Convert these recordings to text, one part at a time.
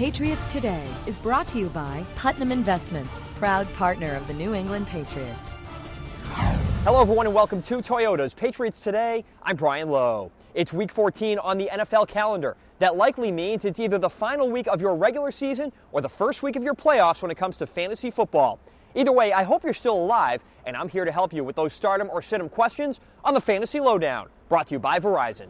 Patriots Today is brought to you by Putnam Investments, proud partner of the New England Patriots. Hello everyone and welcome to Toyota's Patriots Today. I'm Brian Lowe. It's week 14 on the NFL calendar. That likely means it's either the final week of your regular season or the first week of your playoffs when it comes to fantasy football. Either way, I hope you're still alive, and I'm here to help you with those stardom or sit 'em questions on the Fantasy Lowdown, brought to you by Verizon.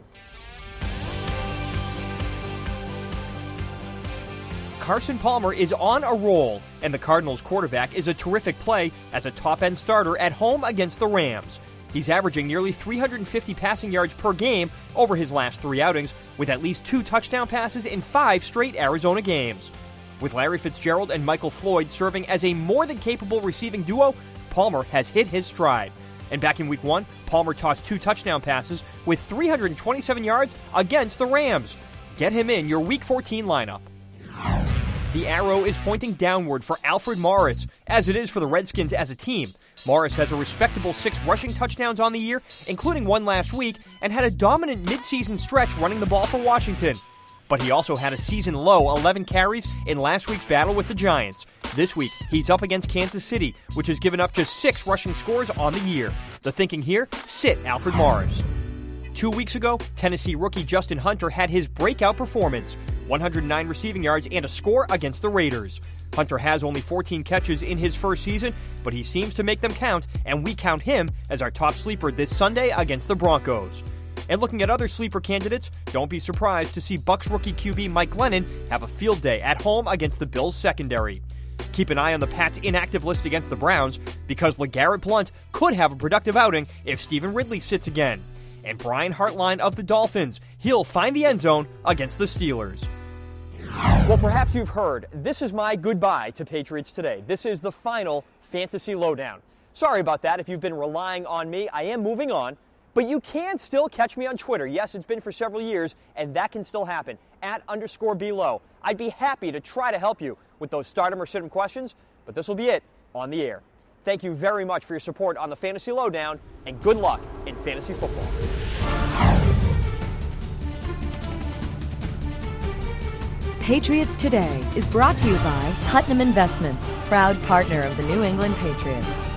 Carson Palmer is on a roll, and the Cardinals quarterback is a terrific play as a top-end starter at home against the Rams. He's averaging nearly 350 passing yards per game over his last 3 outings, with at least 2 touchdown passes in 5 straight Arizona games. With Larry Fitzgerald and Michael Floyd serving as a more than capable receiving duo, Palmer has hit his stride. And back in week 1, Palmer tossed 2 touchdown passes with 327 yards against the Rams. Get him in your week 14 lineup. The arrow is pointing downward for Alfred Morris, as it is for the Redskins as a team. Morris has a respectable 6 rushing touchdowns on the year, including 1 last week, and had a dominant midseason stretch running the ball for Washington. But he also had a season-low 11 carries in last week's battle with the Giants. This week, he's up against Kansas City, which has given up just 6 rushing scores on the year. The thinking here, sit Alfred Morris. 2 weeks ago, Tennessee rookie Justin Hunter had his breakout performance. 109 receiving yards and a score against the Raiders. Hunter has only 14 catches in his first season, but he seems to make them count, and we count him as our top sleeper this Sunday against the Broncos. And looking at other sleeper candidates, don't be surprised to see Bucs rookie QB Mike Glennon have a field day at home against the Bills secondary. Keep an eye on the Pats' inactive list against the Browns, because LeGarrette Blount could have a productive outing if Stephen Ridley sits again. And Brian Hartline of the Dolphins, he'll find the end zone against the Steelers. Well, perhaps you've heard, this is my goodbye to Patriots Today. This is the final Fantasy Lowdown. Sorry about that if you've been relying on me. I am moving on, but you can still catch me on Twitter. Yes, it's been for several years, and that can still happen, @_BLow. I'd be happy to try to help you with those stardom or sit 'em questions, but this will be it on the air. Thank you very much for your support on the Fantasy Lowdown, and good luck in fantasy football. Patriots Today is brought to you by Putnam Investments, proud partner of the New England Patriots.